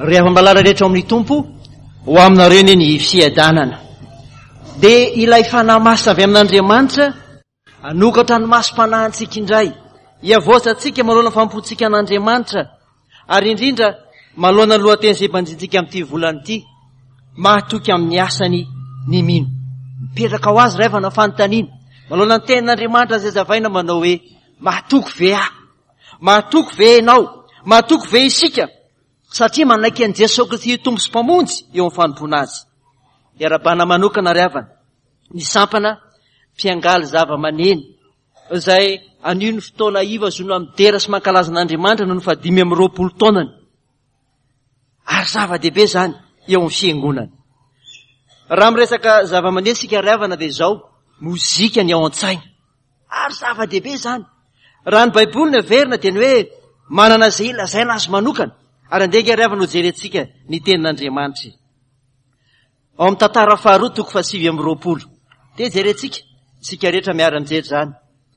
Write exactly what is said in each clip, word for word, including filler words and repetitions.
rehefa malala rehetra amin'ny tompo ho aminareo ny ny fiadanana dia ilay fanahy masina avy amin'Andriamanitra anokatra ny masom-panahintsika indray hiavoatra antsika manoloana fampontsika an'Andriamanitra ary indrindra manoloana ny lohateny izay mbanjintsika amin'ity volana ity mahatoky amin'ny asany ny mino mipetraka ho azy rehefa na fanontaniana manoloana ny tenin'Andriamanitra izay zavaina manao hoe mahatoky ve aho mahatoky ve ianao mahatoky ve isika satria manaiky an'i Jesosy Kristy tompo sy mpamonjy eo amin'ny fanompona azy. Iara-bana manokana ry havana ny sampana mpiangaly zava-maneno izay anio ny fotoana iva zono amin'ny dera sy mankalaza an'Andriamanitra no ny fadimy amin'ny roapolo taonany ary zava-dehibe zany eo amin'ny fiangonana. Raha miresaka zava-maneno sika ry havana dia izao mozika ny ao an-tsaina ary zava-dehibe zany. Raha ny baiboly ny averina dia ny hoe manana izay ilazaina azy manokana ary andeha ry havana ho jerentsika ny tenin'Andriamanitra. Ao amin'ny tantara faharoa toko fasivy amin'ny roapolo dia jerentsika sika rehetra miara-mijery zany.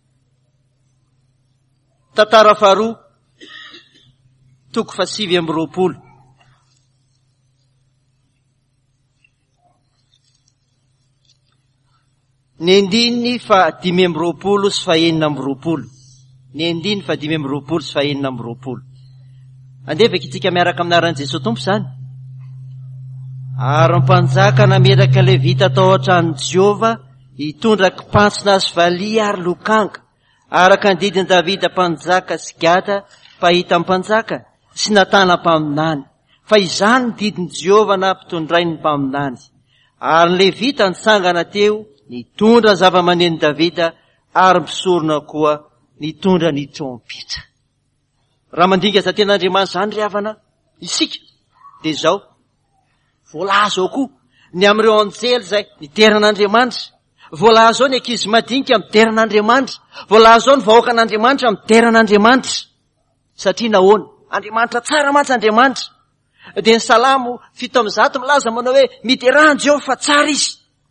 Tantara faharoa toko fasivy amin'ny roapolo. Ny andininy fa dimy amby roapolo sy fa enina amby roapolo. Ny andininy fa dimy amby roapolo sy fa enina amby roapolo. Andevaka itsika miaraka aminaran'i Jesosy tompo zany. Ary mpanjaka nameraka levita tao an-tranon'i Jehova hitondra kimpantsina sy valia ary lokanga araka ny didin'i Davida mpanjaka sy Gada mpahita mpanjaka sy Natana mpaminany. Fa izany ny didin'i Jehova na mpitondrai ny mpaminany. Ary ny levita nitsangana teo nitondra ny zava-maneno Davida ary mpisorona koa nitondra ny trompeta. Raha mandinga za tenin'Andriamanitra zany ry havana isika dia izao voalaza ao koa ny amin'ireo anjely izay niteran'Andriamanitra, voalaza ao ny ankizy madinika miteran'Andriamanitra, voalaza ao ny vahoaka an'Andriamanitra miteran'Andriamanitra satria nahoana Andriamanitra tsara mantsy Andriamanitra. Dia ny salamo fito amby zato milaza manao hoe miterahan Jehova fa tsara izy.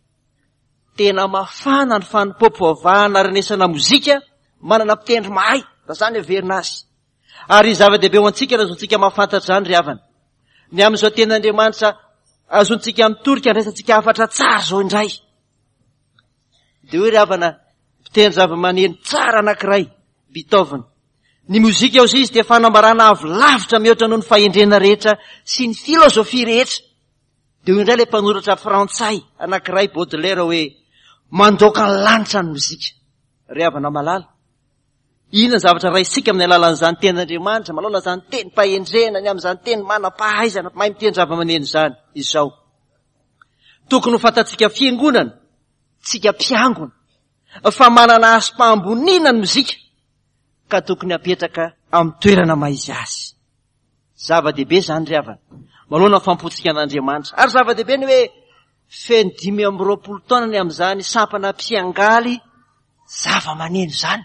Tena mafana ny fanompoam-pivavahana ary nesana mozika manana mpitendry mahay raha zany averina azy. Ary zava-dehibe ho antsika raha azontsika mahafantatra zany ry havana. Ny amin'izao tenin'Andriamanitra azontsika mitorika resantsika hafatra tsara zao indray. Dia hoe ry havana mpitendry zava-maneno tsara anankiray Beethoven. Ny mozika ao izy dia fanambarana avy lavitra mihoatra noho ny fahendrena rehetra sy ny filozofia rehetra. Dia indray ilay mpanoratra frantsay anankiray Baudelaire hoe mandoaka ny lanitra ny mozika. Ry havana malala. Inona zavatra raisika amin'ny alalan'izany tenin'Andriamanitra, malala zany teny mpahendrena ny amin'izany teny manam-pahaizana mahay mitendry zava-maneno zany izao. Tokony ho fantatsika fiangonana, tsika mpiangona, fa manana asom-pahamboniana ny mozika ka tokony hapetraka amin'ny toerana maizy azy. Zava-dehibe zany ry havana. Malona fampotsika an'Andriamanitra. Ary zava-dehibe ny hoe feno dimy amby roapolo taona ny amin'izany sampana mpiangaly zava-maneno zany.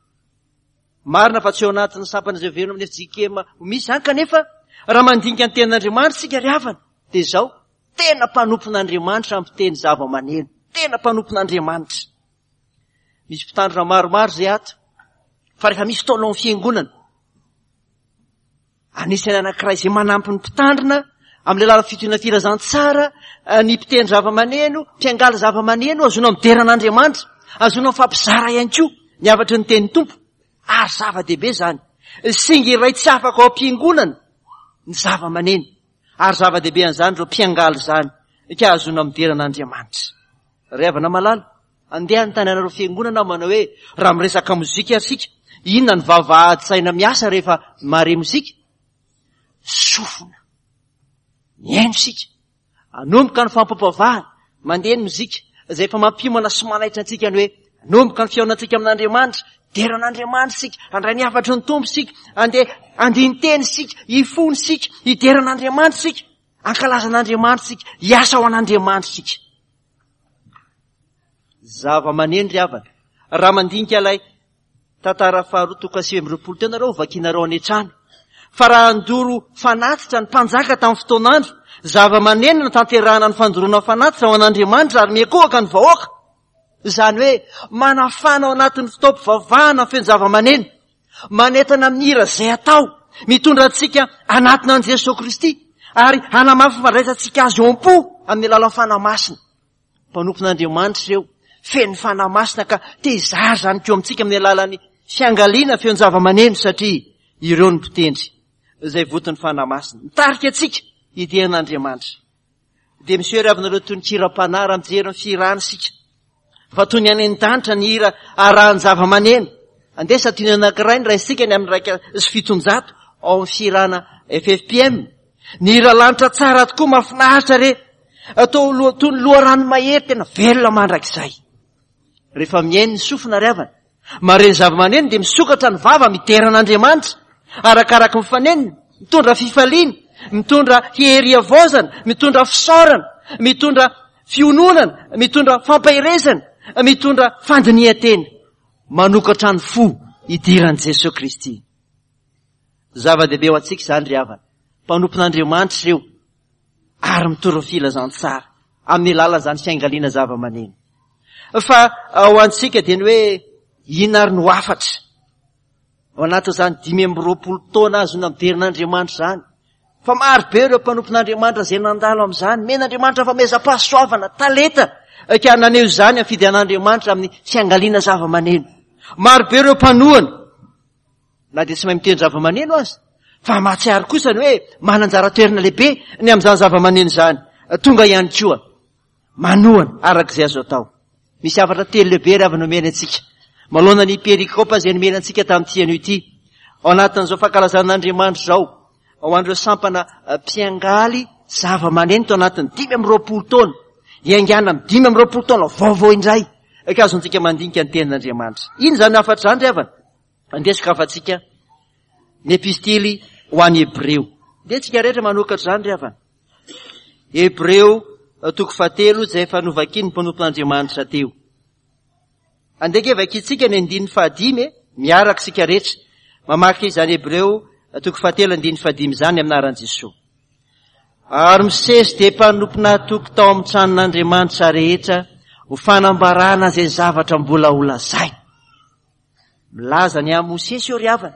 Marina fa tsy ao anatin'ny sampana izay verina amin'ny Efijikema misy zany kanefa raha mandinika ny tenin'Andriamanitra sika ry havana dia izao tena mpanompon'Andriamanitra ampiteny zava-maneno, tena mpanompon'Andriamanitra. Misy mpitandrina maromaro zay ato fa rehefa misy taona amin'ny fiangonana anisany anankiray izay manampy ny mpitandrina amin'ilay lala fitohina firazan-tsara ny mpitendry zava-maneno, mpiangaly zava-maneno azona mideran'Andriamanitra, azona mifampizara ihany koa ny avatry ny teny tompo. Ary zava-dehibe zany. Singa iray tsy afaka ao am-piangonana ny zava-maneno. Ary zava-dehibe an'izany ireo mpiangaly zany ka azona mideran'Andriamanitra. Ry havana malala, andeha ny tany anareo fiangonana manao hoe raha miresaka mozika arsika, inona ny vavahady-tsaina miasa rehefa mare mozika? Sofina. Mihaino sika. Anomboka ny fampam-pavahana, mandeha ny mozika, izay efa mampimana sy manaitra antsika ny hoe anomboka ny fiaonantsika amin'Andriamanitra, deran'Andriamanitra sika, andray ny afatry ny tompo sika, andeha andiny teny sika, hifony sika, hideran'Andriamanitra sika, ankalazan'Andriamanitra sika, hiasa ao an'Andriamanitra sika. Zava-maneno ry havana. Raha mandinika ilay tantara faharoa toko sivy amby roapolo teo nareo vakinareo any an-trano. Fa raha andoro fanatitra ny mpanjaka tamin'ny fotoan'andro, zava-maneno no tanterahana ny fandoroana fanatitra ao an'Andriamanitra ary miakohaka ny vahoaka. Izany hoe manafana ao anatin'ny fitaovam-pivavahana feno zava-maneno, manentana amin'ny hira izay atao, mitondra antsika anatinan'i Jesosy Kristy, ary hanamafy fandraisantsika azy eo am-po amin'ny alalan'ny fanamasina. Mpanompon'Andriamanitra ireo feno fanamasina ka te zary zany keo amintsika amin'ny alalan'ny fiangaliana feon'ny zava-maneno satria ireo ny mpitendry izay voton'ny fanamasina. Mitarika atsika itean'Andriamanitra. De misy ry avinareo toy ny kiram-panara mijery ny firana sika. Fa toy ny any an-danitra ny hira arahan'ny zava-maneno. Andesa tiny anankiray ny raisika ny amin'ny raika sy fitonjato ao amin'ny firana F F P M. Ny hira lanitra tsara tokoa mafinaritra re. Atao toy ny loharano mahery tena velona mandrakizay. Rehefa mihaino ny sofina ry avana. Mare ny zava-maneno de misokatra ny vava miteran'Andriamanitra. Arakaraka mifanenina, mitondra fifaliana, mitondra hieriavoazana, mitondra fisaorana, mitondra fiononana, mitondra fampahirezana, mitondra fandinihan-tena. Manokatra ny fo idiran'i Jesosy Kristy. Zava-dehibe ho antsika zany ry havana. Mpanompon'Andriamanitra ireo ary mitoro filazantsara amin'ny lala zany fiangaliana zava-maneno. Fa ho antsika dia ny hoe inona ary no afatra. Ao anatin'izany dimy amby roapolo taona azo na miderin'Andriamanitra zany. Fa maro be ireo mpanompon'Andriamanitra izay nandalo amin'izany. Men'Andriamanitra fameza-pahasoavana, talenta ka naneho izany amin'ny fidian'Andriamanitra amin'ny fiangaliana zava-maneno. Maro be ireo mpanohana. Na dia tsy mahay mitendry zava-maneno azy. Fa mahatsiaro kosa ny hoe mananjara toerana lehibe ny amin'izany zava-maneno izany. Tonga ihany koa manohana arak'izay azo atao. Misy afatra telo lehibe ry avy nomena antsika. Malona ny perikopa izay nomena antsika tamin'ity anio ity. Ao anatin'izao fankalazan'Andriamanitra zao. Ao an'ireo sampana mpiangaly zava-maneno tao anatin'ny dimy amby roapolo taona. Iangana amin'ny dimy amby roapolo taona vaovao indray. Ka azontsika mandinika ny tenin'Andriamanitra. Ino zany afatra zany ry avana? Andesika afatsika ny epistily ho an'ny Hebreo. De tsika rehetra manokatra zany ry avana. Hebreo toko fahatelo izay efa novakiny ny mpanompon'Andriamanitra teo. Andeke vakitsika ny andininy fahadimy miaraka sika rehetra. Mamaky izany Hebreo toko fahatelo andininy fahadimy zany aminaran'i Jesosy. Ary misesy de mpanompona toko tao amin'ny tranon'Andriamanitra rehetra ho fanambarana izay zavatra mbola ho lazay. Milaza ny amin'ny Mosesy eo ry havana.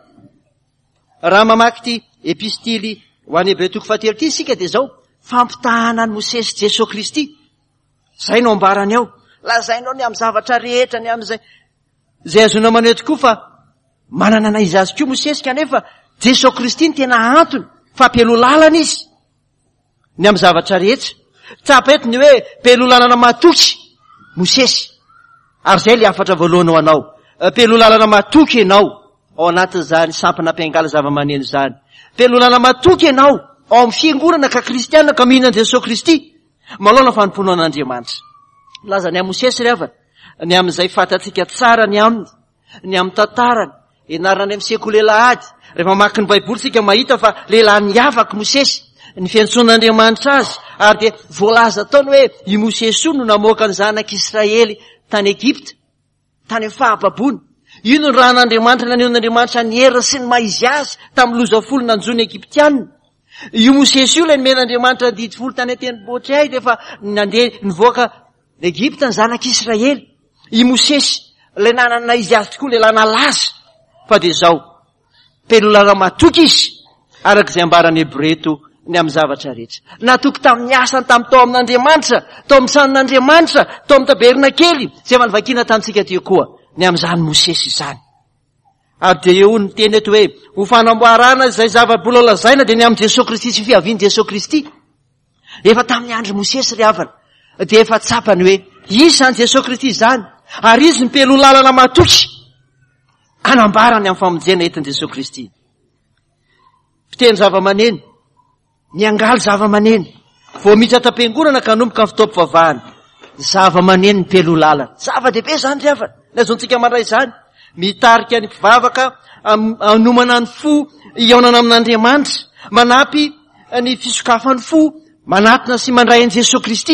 Raha mamaky ty epistily ho an'ny Hebreo toko fahatelo ty sika de zao fampitahana ny Mosesy Jesosy Kristy. Zay no ambarany ao. Lazainao ny amin'ny zavatra rehetra ny amin'izay zay azona maneho tokoa fa manana anaiza azy koa Mosesy kanefa Jesosy Kristy ny tena antony fampialolalana izy ny amin'ny zavatra rehetra. Tsapa eto ny hoe mpialolalana matoky Mosesy. Ary zay le afatra voalohany ho anao. Mpialolalana matoky ianao ao anatin'izany sampana mpiangala zava-maneno zany. Mpialolalana matoky ianao ao amin'ny fiangonana ka kristianina ka mihinana Jesosy Kristy. Malona fanompoana an'Andriamanitra. Laza ny amin'ny Mosesy ry havana. Ny amin'izay fatatsika tsara ny aminy, ny amin'ny tantarany, ianarana ny amin'ny sekoly elahady. Rehefa mamaky ny Baiboly tsika mahita fa lehilahy niavaka Mosesy, ny fiantsoan'Andriamanitra azy, ary de voalaza taony hoe i Mosesy io no namoaka ny zanak'Israely tany Egipta, tany amin'ny fahababony. Ino ny raha n'Andriamanitra nanion'Andriamanitra ny heriny sy ny maizy azy tamin'ny loza folo nanjony Egiptianina. Io Mosesy io ilay nomen'Andriamanitra didy folo tany an-tendrombohitra ay rehefa nandeha nivoaka Egipta ny zanak'Israely. I Mosesy ilay nanana izy azy tokoa lehilahy nalaza. Fa de zao mpialolalana matoky izy arak'izay ambarany Hebreto ny amin'ny zavatra rehetra. Natoky tamin'ny asany tamin'ny tao amin'Andriamanitra, tao amin'ny tranon'Andriamanitra, tao amin'ny tabernakely, izay efa nivakiana tamintsika teo koa ny amin'izany Mosesy izany. Ary de eo ny teny eto hoe ho fanamboarana izay zava-bola lazaina de ny amin'ny Jesosy Kristy sy fiaviany Jesosy Kristy. Efa tamin'ny andro Mosesy ry havana de efa tsapany hoe izy zany Jesosy Kristy zany, ary izy ny mpialolalana matoky anambarany amin'ny famonjena etin'i Jesosy Kristy. Mpitendry zava-maneno, miangaly zava-maneno, vao miditra tam-piangonana ka nomboka ny fitaovam-pivavahana. Zava-maneno ny mpialolalana. Zava-dehibe zany ry havana. Nazontsika mandray zany. Mitarika ny mpivavaka anomana ny fo iaonana amin'Andriamanitra, manampy ny fisokafany fo, manatona sy mandray an'i Jesosy Kristy.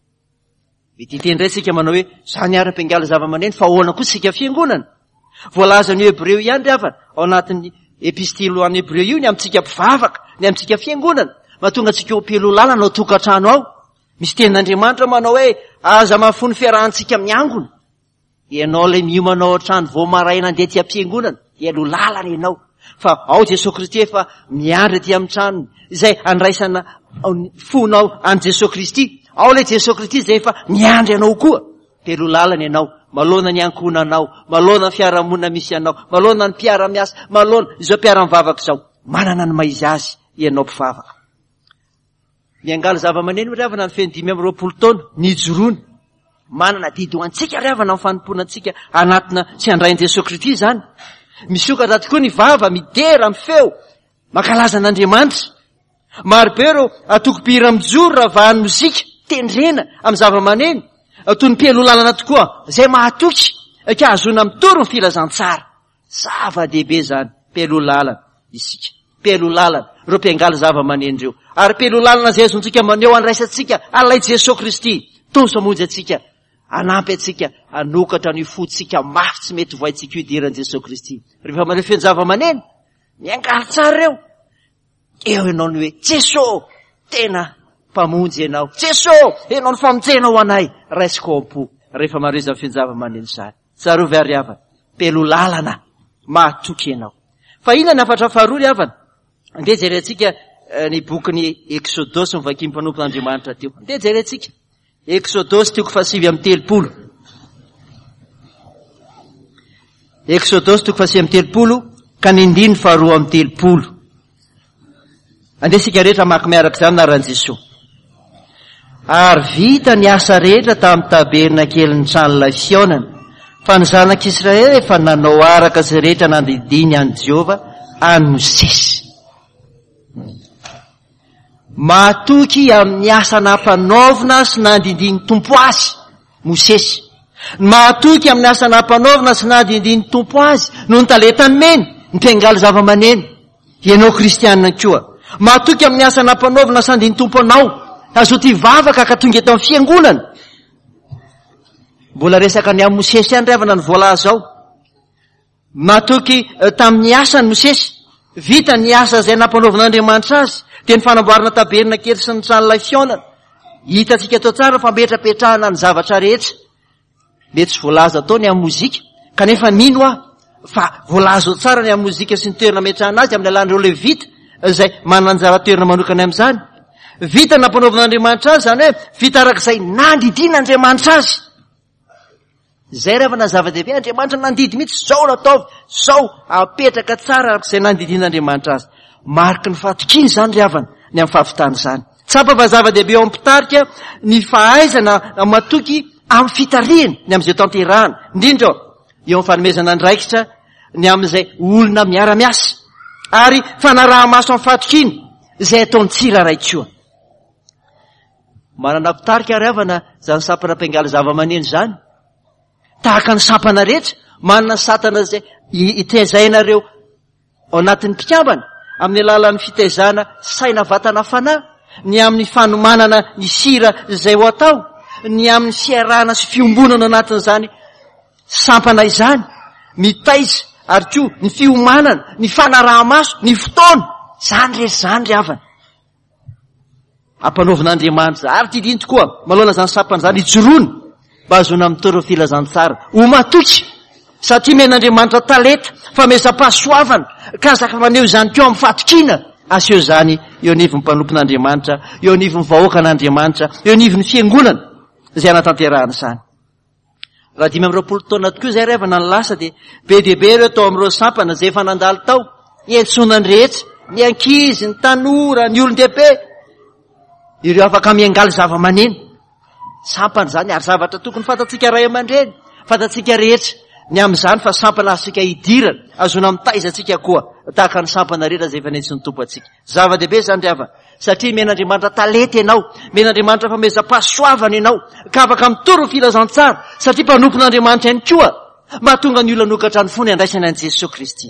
Mety hitendray sika manao hoe zany ara-mpiangala zava-maneno fa ahoana koa sika fiangonana. Voalaza ny Hebreo ihany ry havana ao anatin'ny epistily ho an'ny Hebreo io ny amintsika mpivavaka, ny amintsika fiangonana. Mahatonga antsika eo mpialolalana ao tokantrano ao. Misy tenin'Andriamanitra manao hoe aza mahafony fiarahantsika miangona. Ianao ilay miomanao trano vao maraina andeha ty am-piangonana, ialolalana ianao. fa ao Jesosy Kristy efa miandry aty amin'ny tranony izay andraisana fonao any Jesosy Kristy. Ao le Jesosy Kristy izay efa miandry anao koa. Telo lalana ianao, malona ny ankonanao, malona ny fiarahamonina misy anao, malona ny mpiara-miasa, malona izao mpiara-mivavaka izao. Manana ny maizy azy ianao mpivavaka. Miangala zava-maneno riavana ny feno dimy amby roapolo taona, nijoroany. Manana didy ho antsika riavana amin'ny fanompoana antsika anatina tsy andrain Jesosy Kristy zany. Misokatra tokoa ny vava, midera amin'ny feo, mankalaza an'Andriamanitra. Maro be ireo atoko-pihira mijoro raha vahan'ny mozika, tendrena amin'ny zava-maneno. Toy ny mpialolalana tokoa, izay mahatoky, ka azona mitoro ny filazantsara. Zava-dehibe zany, mpialolalana isika. Mpialolalana, ireo mpiangala zava-maneno ireo. Ary mpialolalana izay azontsika maneho andraisantsika, alay Jesosy Kristy, toso amonjy atsika, anampy atsika, anokatra ny fotsika mafy tsy mety voaitsika idiran'i Jesosy Kristy. Rehefa maneho feno zava-maneno, miangala tsara reo. Eo ianao ny hoe, Jesosy, tena mpamonjy ianao. Jesosy, ianao ny famonjenao anay. Raisiko am-po. Rehefa mareza feno zava-maneno zany. Tsarovy ary havana. Mpialolalana, mahatoky ianao. Fa ina ny afatra faharoa ry havana. Andeha jerentsika ny bokin'ny Exodosy ny vakimy mpanompon'Andriamanitra teo. Andeha jerentsika. Exodosy toko fasivy amin'ny telopolo. Exodosy toko fasivy amin'ny telopolo, ka nindiny faharoa amin'ny telopolo. Andesika rehetra maka miaraka izany naran'i Jesosy. Ary vita ny asa rehetra tamin'ny tabernakeliny tranon'ilay fionana, fa ny zanak'Israely efa nanao araka izay rehetra nandidiny an'i Jehova any Mosesy. Matoky amin'ny asa nampanaovina sy nandidiny tompo azy Mosesy. Matoky amin'ny asa nampanaovina sy nandidiny tompo azy no ny talentany meny, ny mpiangala zava-maneno, ianao kristianina koa. Matoky amin'ny asa nampanaovina sy nandidiny tompo anao, azo ty vavaka ka tonga eto amin'ny fiangonana. Mbola resaka ny amin'ny Mosesy ihany riavana ny voalaza ao. Matoky tamin'ny asa ny Mosesy, vita ny asa izay nampanaovan'Andriamanitra azy, dia ny fanamboarana tabernakely sy ny tranon'ilay fionana. Hitatsika tao tsara fa metrapetrahana ny zavatra rehetra. Mety tsy voalaza tao ny amin'ny mozika, kanefa mino aho fa voalaza tsara ny amin'ny mozika sy ny toerana metrahana azy amin'ny alan'ireo Levita, izay manana ny zava-toerana manokana amin'izany. Vita nampanaovan'Andriamanitra azy zany hoe vita arak'izay nandidin'Andriamanitra azy. Zay rehefa zava-dehibe, Andriamanitra nandidy mihitsy, zao nataovy, zao apetraka tsara arak'izay nandidin'Andriamanitra azy. Mariky ny fahatokiny zany riavana ny amin'ny fahavitana izany. Tsapa fa zava-dehibe eo am-pitarika ny fahaizana matoky amin'ny fitariana ny amin'izay tanterahana. Indrindra eo amin'ny fanomezana andraikitra ny amin'izay olona miara-miasa ary fanaraha-maso amin'ny fahatokiny izay ataony tsirairay koa. Manana fitarika riavana zany sampana mpiangala zava-maneno zany. Tahaka ny sampana rehetra, manana satana izay itezainareo ao anatin'ny mpikambana amin'ny alalan'ny fitaizana saina vatana fanahy, ny amin'ny fanomanana ny sira izay ho atao, ny amin'ny fiarahana sy fiombonana anatin'izany sampana izany, mitaiza ary koa ny fiomanana, ny fanaraha-maso, ny fotoana, zany rehetra zany riavana. Ampanaovan'Andriamanitra ary tidiny tokoa, malona zany sampana zany ijoroany, mba azona mitoro filazantsara, ho matoky, satria men'Andriamanitra taleta, famezam-pahasoavana, ka zaka maneho izany keo amin'ny fahatokina, aseho zany eo anivon'ny mpanompon'Andriamanitra, eo anivon'ny vahoakan'Andriamanitra, eo anivon'ny fiangonana, izay anatanterahana izany. Raha dimy amby roapolo taona tokoa izay rehefa nan lasa dia be dia be ireo tao amin'ireo sampana izay efa nandalo tao, iantsonany rehetra, ny ankizy, ny tanora, ny olon-dehibe, ireo afaka miangaly zava-maneno. Sampana zany ary zavatra tokony fantatsika ray aman-dreny, fantatsika rehetra ny amin'izany fa sampana asika hidirana, azona mitaiza atsika koa, tahaka ny sampana rehetra izay efa nentsy ny tompo atsika. Zava-dehibe zany riava, satria men'Andriamanitra talenta ianao, men'Andriamanitra famezam-pahasoavana ianao, ka afaka mitoro filazantsara, satria mpanompon'Andriamanitra ihany koa, mahatonga ny olona nokatra ny fony andraisana an'i Jesosy Kristy.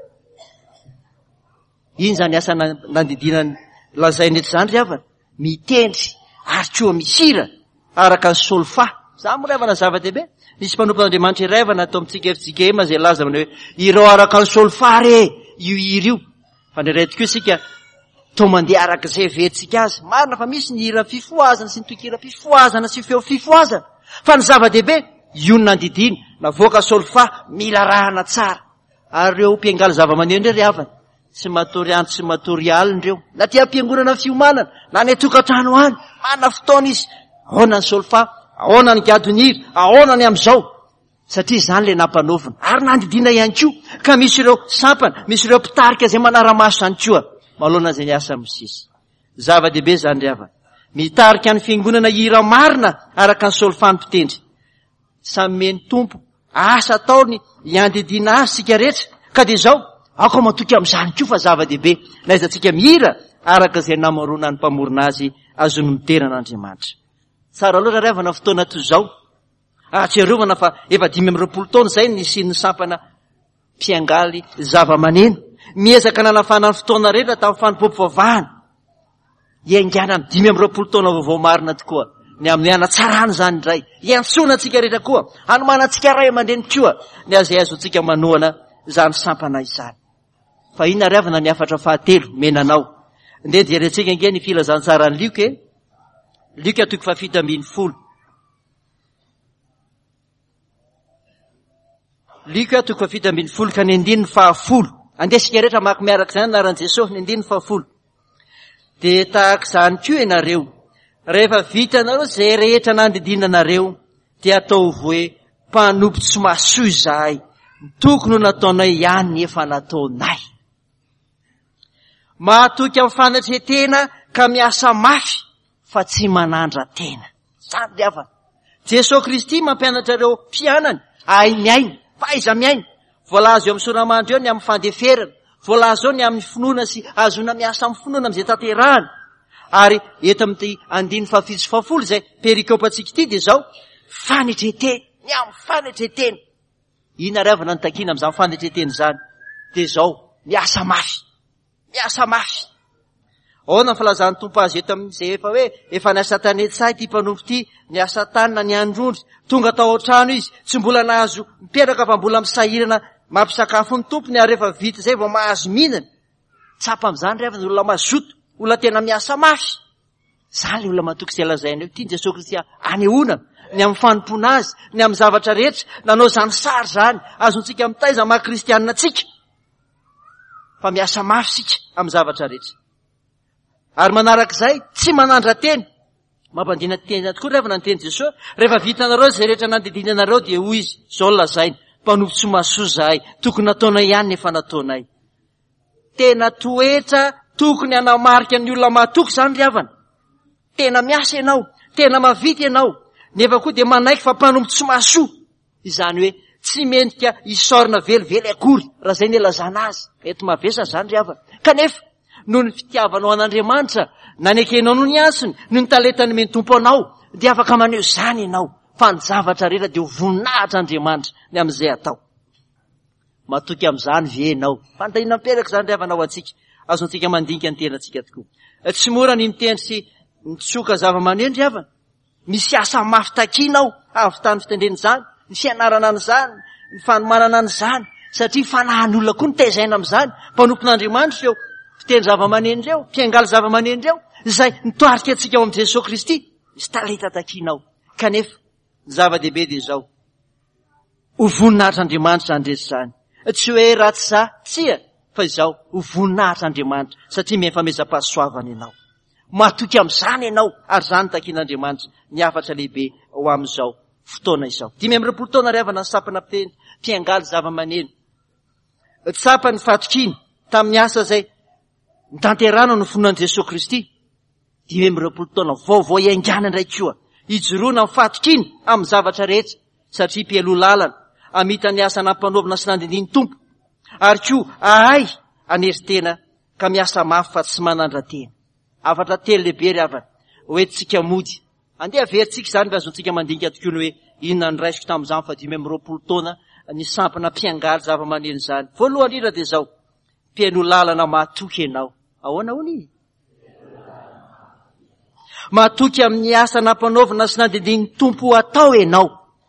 Iny zany asa nandidinany lazainy eto zany riavana, mitendry ary koa misira araka ny solfa. Zany moa riavana zava-dehibe. Nisy mpanompon'Andriamanitra iraivana atao amintsika efitsika ema izay laza mana hoe ireo araka ny solfa re io hira io. Fa ndray tokoa isika to mandeha arak'izay vetsika azy. Marina fa misy ny hira fifoazana sy ny tokira fifoazana sy feo fifoazana. Fa ny zava-dehibe io ny nandidiny, navoaka solfa mila rahana tsara. ary reo mpiangaly zava-maneno reo ry havana tsy matory anto sy matory alindreo na tia ampiangonana fiomanana na ny atokantrano any mana fotoana izy ahoana ny solfa ahoana ny gadoniry ahoana ny am'izao satria zany le nampanovina ary nandidina ihany koa ka misy ireo sampana misy ireo mpitarika zay manara-maso zany koa malona zay ny asa misisy zava-dehibe zany ry havana mitarika ny fiangonana hira marina araka ny solfany mpitendry samy meny tompo asa ataony iandidina azy sika rehetra ka de zao ako matoky am'izany koa fa zava-dehibe naiza tsika mihira araka zay namarona ny mpamorona azy azony miteran'Andriamanitra tsara loatra ry havana fotoana toy zao ahatsiarovana fa efa dimy amby roapolo taona zay nisy ny sampana mpiangaly zava-maneno miezaka nanafana ny fotoana rehetra tamin'ny fanompoam-pivavahana iangana ny dimy amby roapolo taona vaovao marina tokoa ny amin'ny anatsarany zany indray iantsona antsika rehetra koa hanomana antsika ray aman-dreny koa ny azay azotsika manoana zany sampana izany fa inona ry havana ny afatra fahatelo menanao nde jerentsika nge ny filazantsarany lioke lioke atoko fafito ambiny folo lioke atoko fafito ambiny folo ka ny andiny ny fahafolo andesika rehetra maky miaraka zany naran'i Jesosy ny andiny ny fahafolo de tahaka zany koa ianareo rehefa vita anareo zay rehetra nandidina anareo dia atao hoe mpanompo tsy mahasoa izahay tokony ho nataonay ihany ny efa nataonay mahatoky amin'ny fanatretena ka miasa mafy fa tsy manandra tena zany ry havana Jesosy Kristy mampianatra reo mpianany ay miaina faiza miaina voalazo eo amin'ny soramandry eo ny amin'ny fandeferana voalazo eo ny amin'ny finoana sy azona miasa amin'ny finoana am'izay tanterahana ary eto amin'ty andiny fafitsy fafolo zay perikopantsika ity de zao fanetretena ny amin'ny fanetretena ina ry havana ny takina am'izany fanetretena zany de zao miasa mafy miasa mafy ahoana ny filazan'ny tompo azy eto amin'izay efa hoe efa niasa tany etsay ty mpanompo ty niasa tany na ny androndry tonga tao an-trano izy tsy mbola nahazo mipetraka fa mbola misahirana mampisakafo ny tompony ary rehefa vita zay vao mahazo mihinana tsapa am'izany ry havana olona mazoto olona tena miasa mafy zany le olona matoky zay lazaina eo tia Jesosy Kristy anehoana ny amin'ny fanompona azy ny amin'ny zavatra rehetra nanao zany sary zany azontsika mitaiza maha kristianina tsika fa miasa mafy sika amin'ny zavatra rehetra ary manarak'izay tsy manandra teny mampandina tena tokoa ry havana ny teny Jesosy rehefa vita nareo zay rehetra nandidina anareo dia hoy izy zao lazainy mpanompo tsy mahasoa zahay tokony nataonay ihany nefa nataonay tena toetra tokony anamarika ny olona mahatoky zany ry havana tena miasa ianao tena mavita ianao nefa koa de manaiky fa mpanompo tsy mahasoa izany hoe tsy mendrika isorina velively akory raha zay ny elazana azy eto mavesa zany ry havana kanefa noho ny fitiavanao an'Andriamanitra nanekenao no ny asiny no ny talentany meny tompo anao de afaka maneho zany ianao fa ny zavatra rehetra de ho voninahitra Andriamanitra ny am'izay atao matoky am'izany venao fantahina miperaky zany ry havana ao antsika azontsika mandinika ny tenantsika tokoa tsy mora ny mitendry sy mitsoka zava-maneno ry havana misy asa mafy takinao avy tany fitendreny zany ny fianarana an'izany ny fanomanana an'izany satria fanahany olona koa ny taizaina am'izany mpanompon'Andriamanitra reo fitendry zava-maneno reo mpiangaly zava-maneno reo zay nitoarika antsika ao am' Jesosy Kristy misy talenta takinao kanefa zava-dehibe de zao ho voninahitr'Andriamanitra andresy zany tsy hoe ratsy za tsia fa izao ho voninahitra Andriamanitra satria mifamezam-pahasoavana ianao matoky am'izany ianao ary zany takin'Andriamanitra ny afatra lehibe ho am'izao fotoana izao dimy amby roapolo taona ry havana ny sampana mpitendry mpiangaly zava-maneno tsapany fatokiny tamin'ny asa zay nitanterana no fononan'i Jesosy Kristy dimy amby roapolo taona vaovao iangana indray koa ijoroana amin'ny fatokiny amin'ny zavatra rehetra satria mpialoha lalana amita ny asa nampanovana sy nandindiny tompo ary koa ahay aneritena ka miasa mafy fa tsy manandra tena afatra telo lehibe ry havana hoentsika mody andeha veritsika zany fa azontsika mandinika tokoa ny hoe inona ny raisiko tamin'izany fa dimy amby roapolo taona ny sampana mpiangaly zava-maneno zany voalohany indra de zao mpialoha lalana mahatoky ianao ahoana hony mahatoky amin'ny asa nampanovana sy nandindiny tompo atao ianao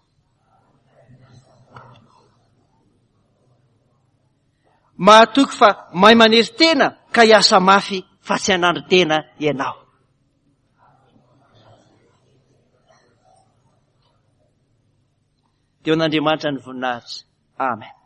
mahatoky fa mahay manery tena ka hiasa mafy fa tsy hanandry tena ianao teo an'Andriamanitra ny voninahitra amen